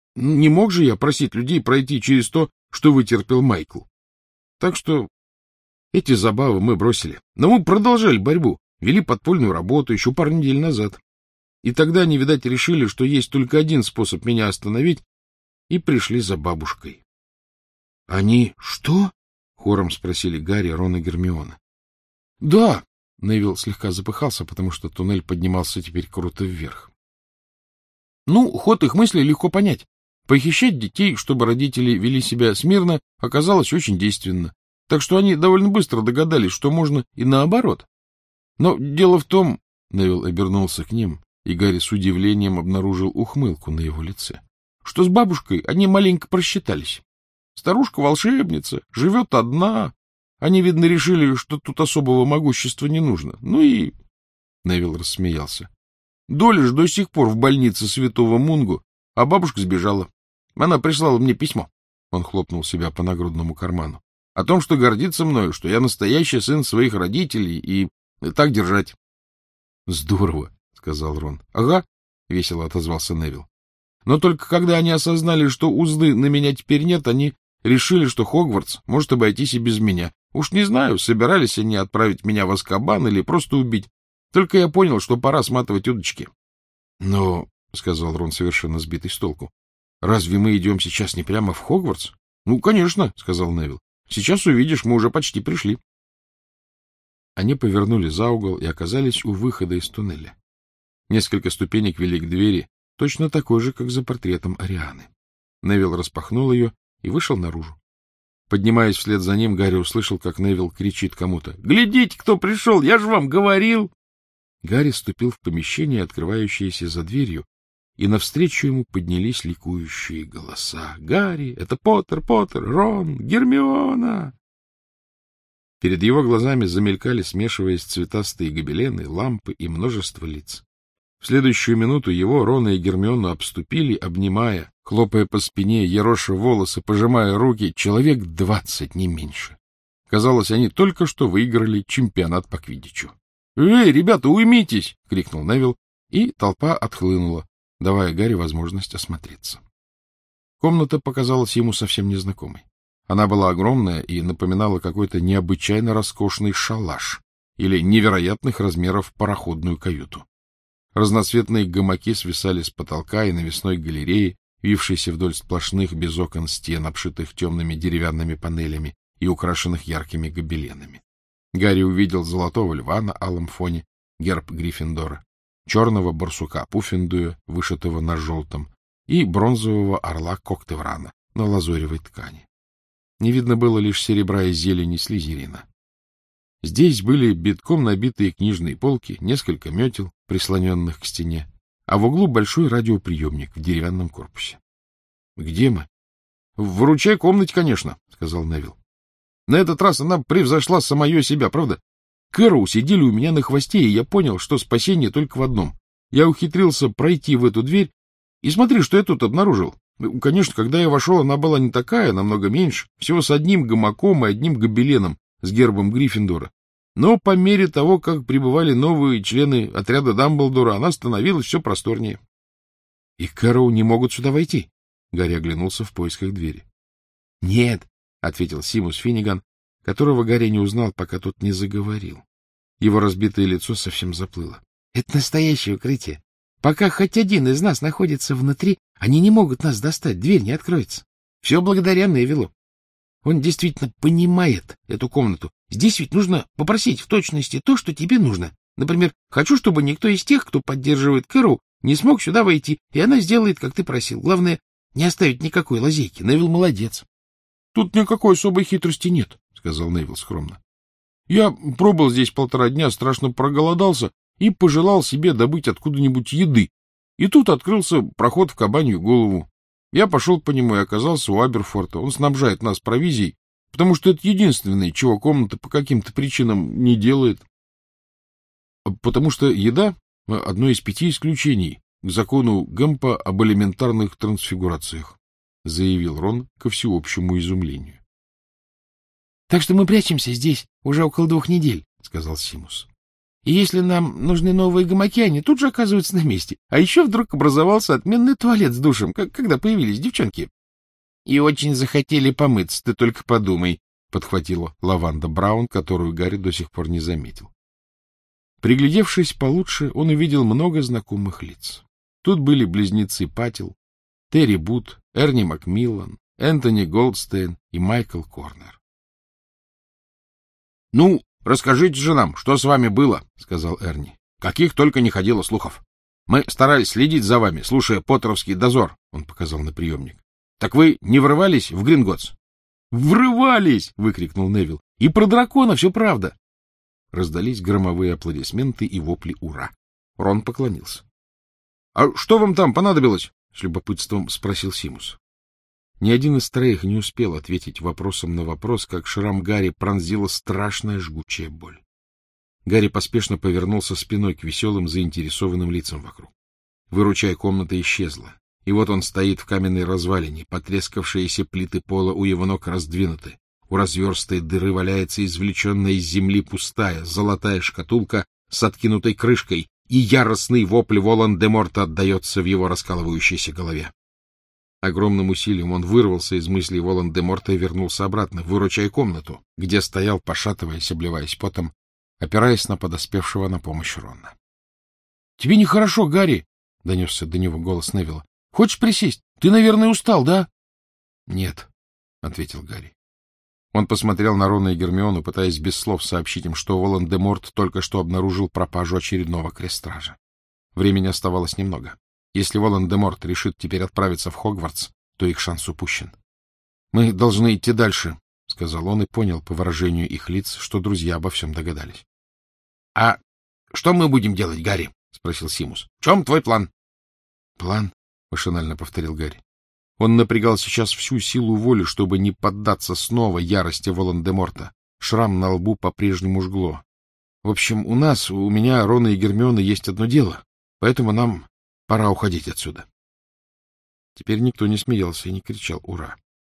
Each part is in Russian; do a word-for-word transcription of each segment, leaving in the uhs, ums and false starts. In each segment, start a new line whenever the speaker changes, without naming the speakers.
Не мог же я просить людей пройти через то, что вытерпел Майкл. Так что эти забавы мы бросили. Но мы продолжали борьбу, вели подпольную работу еще пару недель назад. И тогда они, видать, решили, что есть только один способ меня остановить, и пришли за бабушкой. — Они что? — хором спросили Гарри, Рон и Гермиона. — Да, — Невилл слегка запыхался, потому что туннель поднимался теперь круто вверх. Ну, ход их мысли легко понять. Похищать детей, чтобы родители вели себя смирно, оказалось очень действенно. Так что они довольно быстро догадались, что можно и наоборот. Но дело в том, — Невилл обернулся к ним, и Гарри с удивлением обнаружил ухмылку на его лице, — что с бабушкой они маленько просчитались. Старушка-волшебница, живет одна. Они, видно, решили, что тут особого могущества не нужно. Ну и... Невилл рассмеялся. Доля ж до сих пор в больнице святого Мунгу, а бабушка сбежала. Она прислала мне письмо. Он хлопнул себя по нагрудному карману. О том, что гордится мною, что я настоящий сын своих родителей, и так держать. — Здорово, — сказал Рон. — Ага, — весело отозвался Невилл. Но только когда они осознали, что узды на меня теперь нет, они решили, что Хогвартс может обойтись и без меня. Уж не знаю, собирались они отправить меня в Азкабан или просто убить. Только я понял, что пора сматывать удочки. — Но, — сказал Рон, совершенно сбитый с толку, — разве мы идем сейчас не прямо в Хогвартс? — Ну, конечно, — сказал Невилл. — Сейчас увидишь, мы уже почти пришли. Они повернули за угол и оказались у выхода из туннеля. Несколько ступенек вели к двери, точно такой же, как за портретом Арианы. Невилл распахнул ее и вышел наружу. Поднимаясь вслед за ним, Гарри услышал, как Невилл кричит кому-то. — Глядите, кто пришел! Я же вам говорил! Гарри ступил в помещение, открывающееся за дверью, и навстречу ему поднялись ликующие голоса. — Гарри! Это Поттер, Поттер, Рон, Гермиона! Перед его глазами замелькали, смешиваясь, цветастые гобелены, лампы и множество лиц. В следующую минуту его, Рона и Гермиону обступили, обнимая, хлопая по спине, ероша волосы, пожимая руки, человек двадцать, не меньше. Казалось, они только что выиграли чемпионат по квиддичу. — Эй, ребята, уймитесь! — крикнул Невилл, и толпа отхлынула, давая Гарри возможность осмотреться. Комната показалась ему совсем незнакомой. Она была огромная и напоминала какой-то необычайно роскошный шалаш или невероятных размеров пароходную каюту. Разноцветные гамаки свисали с потолка и навесной галереи, вившейся вдоль сплошных без окон стен, обшитых темными деревянными панелями и украшенных яркими гобеленами. Гарри увидел золотого льва на алом фоне, герб Гриффиндора, черного барсука Пуффендуя, вышитого на желтом, и бронзового орла Коктеврана на лазоревой ткани. Не видно было лишь серебра и зелени Слизерина. Здесь были битком набитые книжные полки, несколько метел, прислоненных к стене, а в углу большой радиоприемник в деревянном корпусе. — Где мы? — В выручай комнате, конечно, — сказал Невилл. На этот раз она превзошла самое себя, правда? Кэрроу сидели у меня на хвосте, и я понял, что спасение только в одном. Я ухитрился пройти в эту дверь, и смотри, что я тут обнаружил. Конечно, когда я вошел, она была не такая, намного меньше, всего с одним гамаком и одним гобеленом с гербом Гриффиндора. Но по мере того, как прибывали новые члены отряда Дамблдора, она становилась все просторнее. — И Кэрроу не могут сюда войти? Гарри оглянулся в поисках двери. — Нет, — ответил Симус Финниган, которого Гарри не узнал, пока тот не заговорил. Его разбитое лицо совсем заплыло. — Это настоящее укрытие. Пока хоть один из нас находится внутри, они не могут нас достать, дверь не откроется. Все благодаря Невиллу. Он действительно понимает эту комнату. Здесь ведь нужно попросить в точности то, что тебе нужно. Например, хочу, чтобы никто из тех, кто поддерживает Кэрроу, не смог сюда войти, и она сделает, как ты просил. Главное, не оставить никакой лазейки. Невилл молодец. — Тут никакой особой хитрости нет, — сказал Невилл скромно. — Я пробыл здесь полтора дня, страшно проголодался и пожелал себе добыть откуда-нибудь еды. И тут открылся проход в Кабанью голову. Я пошел по нему и оказался у Аберфорта. Он снабжает нас провизией, потому что это единственное, чего комната по каким-то причинам не делает. Потому что еда — одно из пяти исключений к закону Гэмпа об элементарных трансфигурациях, — заявил Рон ко всеобщему изумлению. — Так что мы прячемся здесь уже около двух недель, — сказал Симус. — И если нам нужны новые гамаки, они тут же оказываются на месте. А еще вдруг образовался отменный туалет с душем, как когда появились девчонки. — И очень захотели помыться, ты только подумай, — подхватила Лаванда Браун, которую Гарри до сих пор не заметил. Приглядевшись получше, он увидел много знакомых лиц. Тут были близнецы Паттил, Терри Бут, Эрни Макмиллан, Энтони Голдстейн и Майкл Корнер. — Ну, расскажите же нам, что с вами было, — сказал Эрни. — Каких только не ходило слухов. Мы старались следить за вами, слушая поттеровский дозор, — он показал на приемник. — Так вы не врывались в Гринготтс? — Врывались! — выкрикнул Невилл. — И про дракона все правда. Раздались громовые аплодисменты и вопли «Ура!». Рон поклонился. — А что вам там понадобилось? — с любопытством спросил Симус. Ни один из троих не успел ответить вопросом на вопрос, как шрам Гарри пронзила страшная жгучая боль. Гарри поспешно повернулся спиной к веселым, заинтересованным лицам вокруг. Выручая, комната исчезла, и вот он стоит в каменной развалине, потрескавшиеся плиты пола у его ног раздвинуты. У разверстой дыры валяется извлеченная из земли пустая золотая шкатулка с откинутой крышкой, и яростный вопль Волан-де-Морта отдается в его раскалывающейся голове. Огромным усилием он вырвался из мыслей Волан-де-Морта и вернулся обратно, выручая комнату, где стоял, пошатываясь, обливаясь потом, опираясь на подоспевшего на помощь Рона. — Тебе нехорошо, Гарри, — донесся до него голос Невилла. — Хочешь присесть? Ты, наверное, устал, да? — Нет, — ответил Гарри. Он посмотрел на Рона и Гермиону, пытаясь без слов сообщить им, что Волан-де-Морт только что обнаружил пропажу очередного крестража. Времени оставалось немного. Если Волан-де-Морт решит теперь отправиться в Хогвартс, то их шанс упущен. — Мы должны идти дальше, — сказал он и понял по выражению их лиц, что друзья обо всем догадались. — А что мы будем делать, Гарри? — спросил Симус. — В чем твой план? — План, — машинально повторил Гарри. Он напрягал сейчас всю силу воли, чтобы не поддаться снова ярости Волан-де-Морта. Шрам на лбу по-прежнему жгло. В общем, у нас, у меня, Рона и Гермиона есть одно дело, поэтому нам пора уходить отсюда. Теперь никто не смеялся и не кричал «Ура!».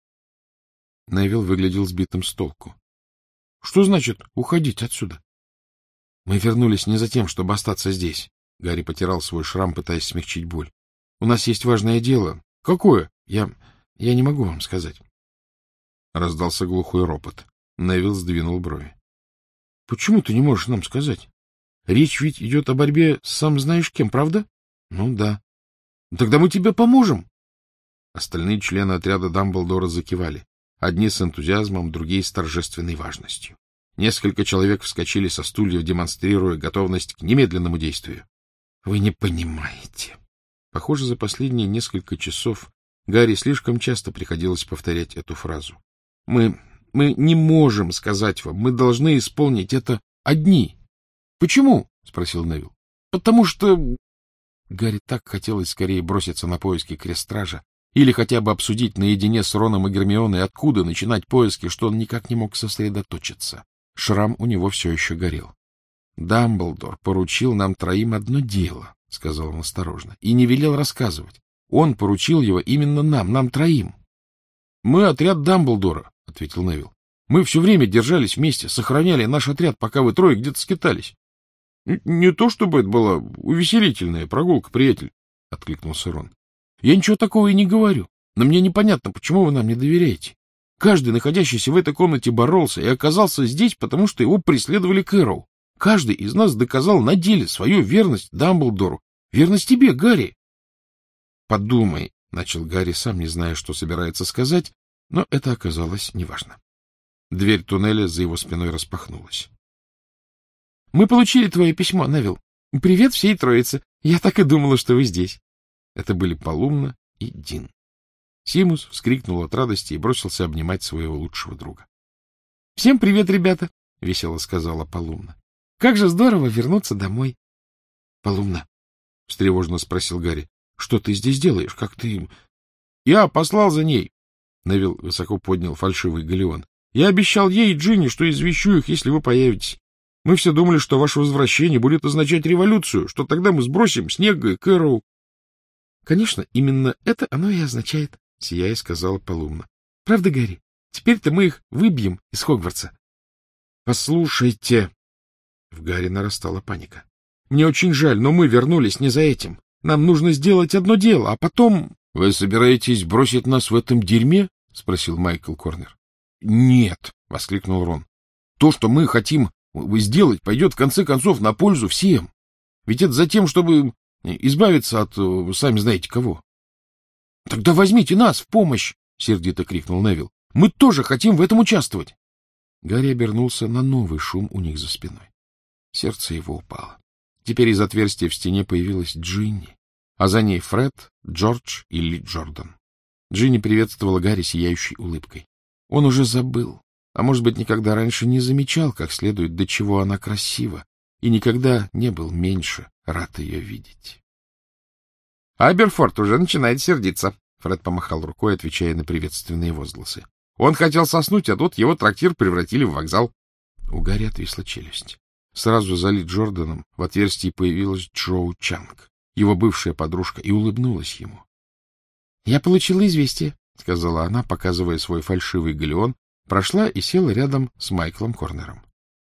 Невилл выглядел сбитым с толку. — Что значит уходить отсюда? — Мы вернулись не за тем, чтобы остаться здесь. Гарри потирал свой шрам, пытаясь смягчить боль. — У нас есть важное дело. — Какое? Я... я не могу вам сказать. Раздался глухой ропот. Невилл сдвинул брови. — Почему ты не можешь нам сказать? Речь ведь идет о борьбе с сам знаешь кем, правда? — Ну да. — Тогда мы тебе поможем. Остальные члены отряда Дамблдора закивали. Одни с энтузиазмом, другие с торжественной важностью. Несколько человек вскочили со стульев, демонстрируя готовность к немедленному действию. — Вы не понимаете. Похоже, за последние несколько часов Гарри слишком часто приходилось повторять эту фразу. — Мы... мы не можем сказать вам. Мы должны исполнить это одни. — Почему? — спросил Невилл. — Потому что... Гарри так хотелось скорее броситься на поиски крестража или хотя бы обсудить наедине с Роном и Гермионой, откуда начинать поиски, что он никак не мог сосредоточиться. Шрам у него все еще горел. — Дамблдор поручил нам троим одно дело, — сказал он осторожно, — и не велел рассказывать. Он поручил его именно нам, нам троим. — Мы отряд Дамблдора, — ответил Невилл. — Мы все время держались вместе, сохраняли наш отряд, пока вы трое где-то скитались. — Не то чтобы это была увеселительная прогулка, приятель, — откликнулся Рон. — Я ничего такого и не говорю, но мне непонятно, почему вы нам не доверяете. Каждый, находящийся в этой комнате, боролся и оказался здесь, потому что его преследовали Кэрроу. Каждый из нас доказал на деле свою верность Дамблдору. Верность тебе, Гарри. — Подумай, — начал Гарри, сам не зная, что собирается сказать, но это оказалось неважно. Дверь туннеля за его спиной распахнулась. — Мы получили твое письмо, Невилл. Привет всей троице. Я так и думала, что вы здесь. Это были Полумна и Дин. Симус вскрикнул от радости и бросился обнимать своего лучшего друга. — Всем привет, ребята, — весело сказала Полумна. — Как же здорово вернуться домой. — Полумна, — встревоженно спросил Гарри, — что ты здесь делаешь? Как ты... — Я послал за ней. Невилл высоко поднял фальшивый галеон. — Я обещал ей и Джинни, что извещу их, если вы появитесь. Мы все думали, что ваше возвращение будет означать революцию, что тогда мы сбросим Снегга и Кэрроу. — Конечно, именно это оно и означает, — сияя сказала Полумна. — Правда, Гарри? Теперь-то мы их выбьем из Хогвартса. — Послушайте, В Гарри нарастала паника. — Мне очень жаль, но мы вернулись не за этим. Нам нужно сделать одно дело, а потом... — Вы собираетесь бросить нас в этом дерьме? — спросил Майкл Корнер. — Нет, — воскликнул Рон. — То, что мы хотим сделать, пойдет в конце концов на пользу всем. Ведь это за тем, чтобы избавиться от сами знаете кого. — Тогда возьмите нас в помощь! — сердито крикнул Невилл. — Мы тоже хотим в этом участвовать! Гарри обернулся на новый шум у них за спиной. Сердце его упало. Теперь из отверстия в стене появилась Джинни, а за ней Фред, Джордж и Ли Джордан. Джинни приветствовала Гарри сияющей улыбкой. Он уже забыл, а может быть, никогда раньше не замечал, как следует, до чего она красива, и никогда не был меньше рад ее видеть. — Аберфорд уже начинает сердиться, — Фред помахал рукой, отвечая на приветственные возгласы. — Он хотел соснуть, а тут его трактир превратили в вокзал. У Гарри отвисла челюсть. Сразу за Ли Джорданом в отверстии появилась Джоу Чанг, его бывшая подружка, и улыбнулась ему. — Я получила известие, — сказала она, показывая свой фальшивый галеон, прошла и села рядом с Майклом Корнером.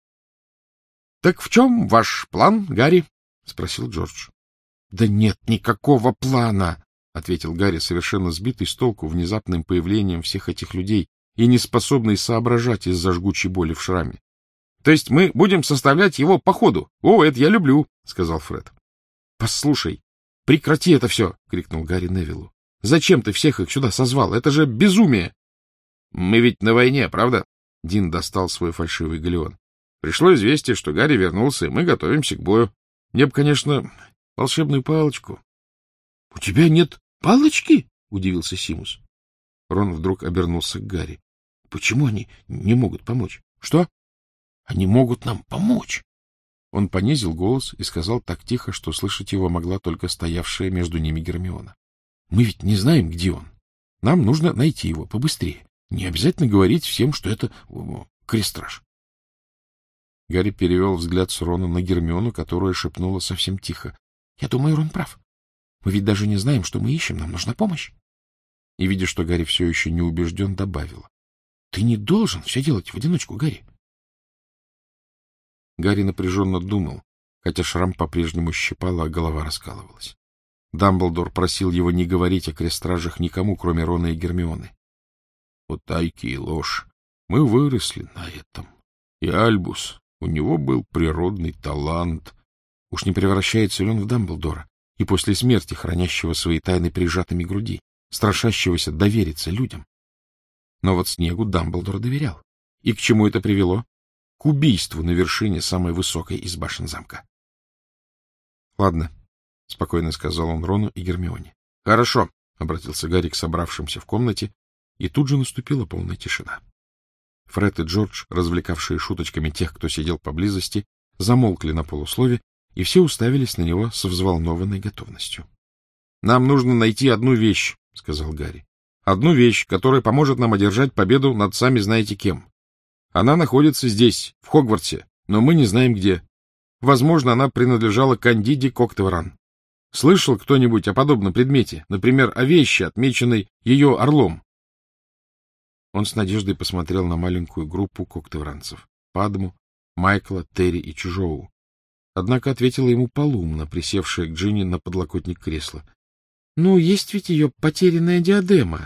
— Так в чем ваш план, Гарри? — спросил Джордж. — Да нет никакого плана, — ответил Гарри, совершенно сбитый с толку внезапным появлением всех этих людей и не способный соображать из-за жгучей боли в шраме. — То есть мы будем составлять его по ходу? О, это я люблю, — сказал Фред. — Послушай, прекрати это все, — крикнул Гарри Невиллу. — Зачем ты всех их сюда созвал? Это же безумие! — Мы ведь на войне, правда? Дин достал свой фальшивый галеон. Пришло известие, что Гарри вернулся, и мы готовимся к бою. Мне бы, конечно, волшебную палочку. — У тебя нет палочки? — удивился Симус. Рон вдруг обернулся к Гарри. — Почему они не могут помочь? — Что? — Они могут нам помочь. Он понизил голос и сказал так тихо, что слышать его могла только стоявшая между ними Гермиона. — Мы ведь не знаем, где он. Нам нужно найти его побыстрее. Не обязательно говорить всем, что это крестраж. Гарри перевел взгляд с Рона на Гермиону, которая шепнула совсем тихо. — Я думаю, Рон прав. Мы ведь даже не знаем, что мы ищем. Нам нужна помощь. И, видя, что Гарри все еще не убежден, добавила. — Ты не должен все делать в одиночку, Гарри. Гарри напряженно думал, хотя шрам по-прежнему щипал, а голова раскалывалась. Дамблдор просил его не говорить о крестражах никому, кроме Рона и Гермионы. Утайки и ложь. Мы выросли на этом. И Альбус, у него был природный талант. Уж не превращается ли он в Дамблдора, и после смерти хранящего свои тайны прижатыми к груди, страшащегося довериться людям? Но вот Снегу Дамблдор доверял. И к чему это привело? К убийству на вершине самой высокой из башен замка. — Ладно, — спокойно сказал он Рону и Гермионе. — Хорошо, — обратился Гарри к собравшимся в комнате, и тут же наступила полная тишина. Фред и Джордж, развлекавшие шуточками тех, кто сидел поблизости, замолкли на полуслове, и все уставились на него со взволнованной готовностью. — Нам нужно найти одну вещь, — сказал Гарри. — Одну вещь, которая поможет нам одержать победу над сами знаете кем. Она находится здесь, в Хогвартсе, но мы не знаем где. Возможно, она принадлежала Кандиде Коктевран. Слышал кто-нибудь о подобном предмете, например, о вещи, отмеченной ее орлом? Он с надеждой посмотрел на маленькую группу коктевранцев — Падму, Майкла, Терри и Чужоу. Однако ответила ему полумно, присевшая к Джинни на подлокотник кресла. — Ну, есть ведь ее потерянная диадема.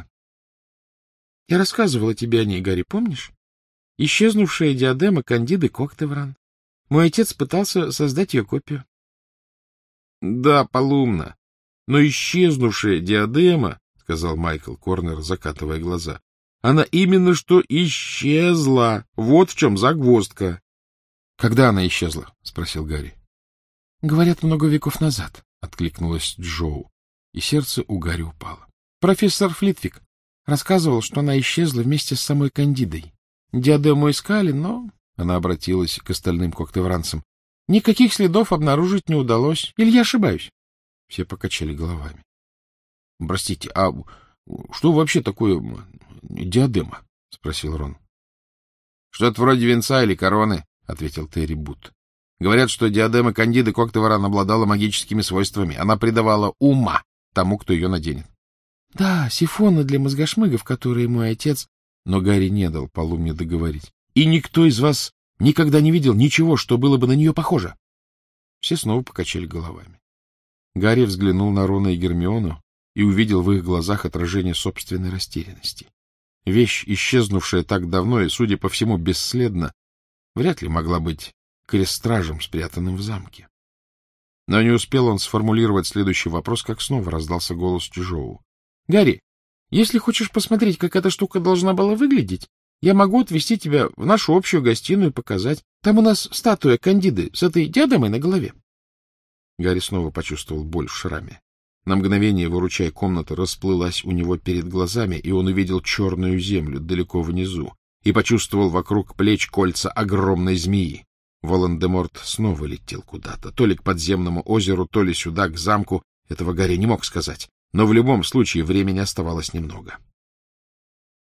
Я рассказывала тебе о ней, Гарри, помнишь? Исчезнувшая диадема Кандиды Коктевран. Мой отец пытался создать ее копию. — Да, полумно. Но исчезнувшая диадема, — сказал Майкл Корнер, закатывая глаза, — она именно что исчезла. Вот в чем загвоздка. — Когда она исчезла? — спросил Гарри. — Говорят, много веков назад, — откликнулась Джоу, и сердце у Гарри упало. Профессор Флитвик рассказывал, что она исчезла вместе с самой Кандидой. Диадему искали, но... Она обратилась к остальным коктевранцам. Никаких следов обнаружить не удалось. Или я ошибаюсь? Все покачали головами. — Простите, а что вообще такое диадема? — спросил Рон. — Что-то вроде венца или короны, — ответил Терри Бут. Говорят, что диадема Кандиды Коктевран обладала магическими свойствами. Она придавала ума тому, кто ее наденет. — Да, сифоны для мозгошмыгов, которые мой отец... Но Гарри не дал полумне договорить. — И никто из вас Никогда не видел ничего, что было бы на нее похоже. Все снова покачали головами. Гарри взглянул на Рона и Гермиону и увидел в их глазах отражение собственной растерянности. Вещь, исчезнувшая так давно и, судя по всему, бесследно, вряд ли могла быть крестражем, спрятанным в замке. Но не успел он сформулировать следующий вопрос, как снова раздался голос Чжоу. — Гарри, если хочешь посмотреть, как эта штука должна была выглядеть, я могу отвезти тебя в нашу общую гостиную и показать. Там у нас статуя Кандиды с этой диадемой на голове. Гарри снова почувствовал боль в шраме. На мгновение выручай комната расплылась у него перед глазами, и он увидел черную землю далеко внизу и почувствовал вокруг плеч кольца огромной змеи. Волан-де-Морт снова летел куда-то, то ли к подземному озеру, то ли сюда, к замку. Этого Гарри не мог сказать, но в любом случае времени оставалось немного.